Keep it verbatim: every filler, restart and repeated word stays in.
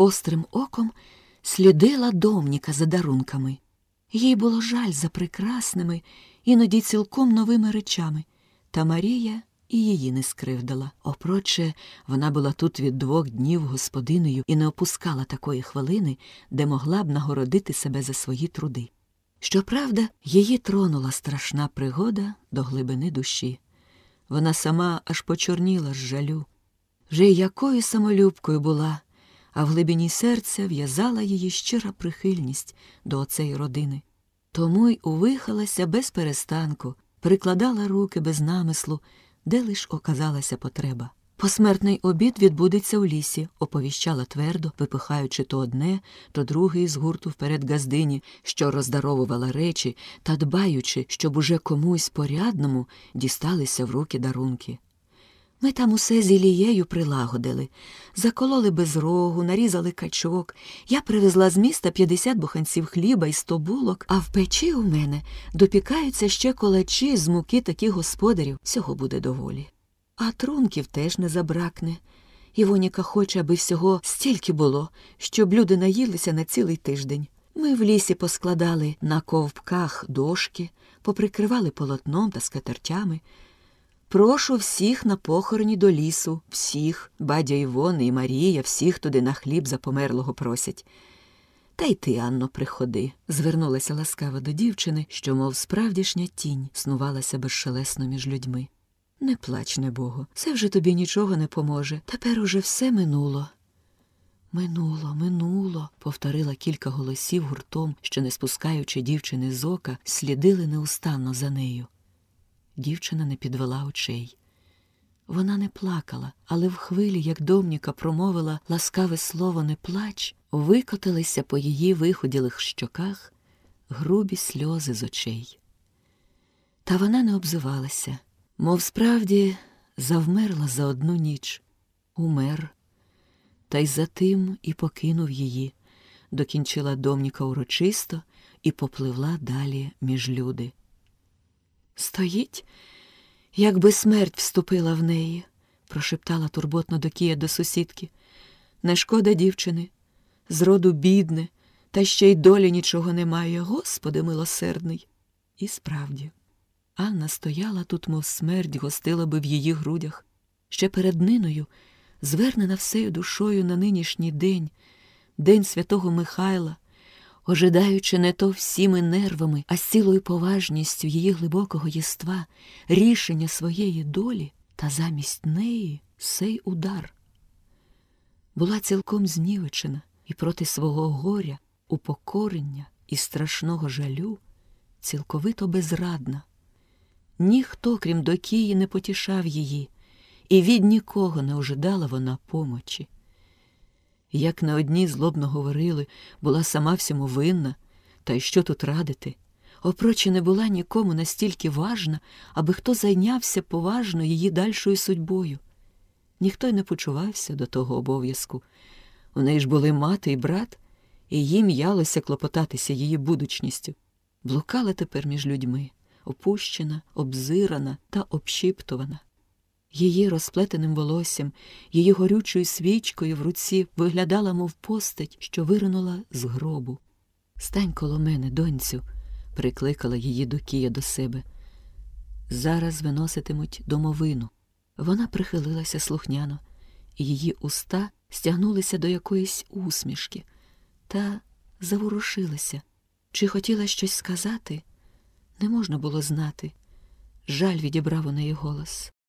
острим оком слідила Домніка за дарунками. Їй було жаль за прекрасними, іноді цілком новими речами, та Марія і її не скривдила. Опроче, вона була тут від двох днів господинею і не опускала такої хвилини, де могла б нагородити себе за свої труди. Щоправда, її тронула страшна пригода до глибини душі. Вона сама аж почорніла з жалю. Вже якою самолюбкою була, а в глибині серця в'язала її щира прихильність до оцеї родини. Тому й увихалася без перестанку, прикладала руки без намислу, де лиш оказалася потреба. Посмертний обід відбудеться у лісі, оповіщала твердо, випихаючи то одне, то друге із гурту вперед газдині, що роздаровувала речі, та дбаючи, щоб уже комусь порядному дісталися в руки дарунки. Ми там усе з Ілією прилагодили. Закололи безрогу, нарізали качок. Я привезла з міста п'ятдесят буханців хліба і сто булок, а в печі у мене допікаються ще колачі з муки таких господарів. Всього буде доволі. А трунків теж не забракне. Івоніка хоче, аби всього стільки було, щоб люди наїлися на цілий тиждень. Ми в лісі поскладали на ковпках дошки, поприкривали полотном та скатертями. Прошу всіх на похороні до лісу, всіх, бадя Івони і Марія, всіх туди на хліб за померлого просять. Та й ти, Анно, приходи, звернулася ласкаво до дівчини, що, мов справдішня тінь, снувалася безшелесно між людьми. Не плач, небого, це вже тобі нічого не поможе, тепер уже все минуло. Минуло, минуло, повторила кілька голосів гуртом, що, не спускаючи дівчини з ока, слідили неустанно за нею. Дівчина не підвела очей. Вона не плакала, але в хвилі, як Домніка промовила ласкаве слово «не плач», викотилися по її виходілих щоках грубі сльози з очей. Та вона не обзивалася, мов справді завмерла за одну ніч. Умер, та й за тим і покинув її, докінчила Домніка урочисто і попливла далі між люди. Стоїть, якби смерть вступила в неї, прошептала турботно Докія до сусідки. Не шкода дівчини, зроду бідне, та ще й долі нічого немає, Господи милосердний. І справді, Анна стояла тут, мов смерть гостила би в її грудях. Ще перед Ниною, звернена всею душою на нинішній день, день святого Михайла, ожидаючи не то всіми нервами, а з цілою поважністю її глибокого єства, рішення своєї долі, та замість неї сей удар. Була цілком знівечена і проти свого горя, упокорення і страшного жалю цілковито безрадна. Ніхто, крім Докії, не потішав її, і від нікого не ожидала вона помочі. Як на одній злобно говорили, була сама всьому винна, та й що тут радити? Опроче не була нікому настільки важна, аби хто зайнявся поважно її дальшою судьбою. Ніхто й не почувався до того обов'язку. У неї ж були мати і брат, і їм ялося клопотатися її будучністю. Блукала тепер між людьми, опущена, обзирана та общіптувана. Її розплетеним волоссям, її горючою свічкою в руці виглядала, мов постать, що виринула з гробу. «Стань коло мене, доньцю», – прикликала її Докія до себе. «Зараз виноситимуть домовину». Вона прихилилася слухняно, і її уста стягнулися до якоїсь усмішки, та заворушилися. Чи хотіла щось сказати? Не можна було знати. Жаль відібрав у неї голос.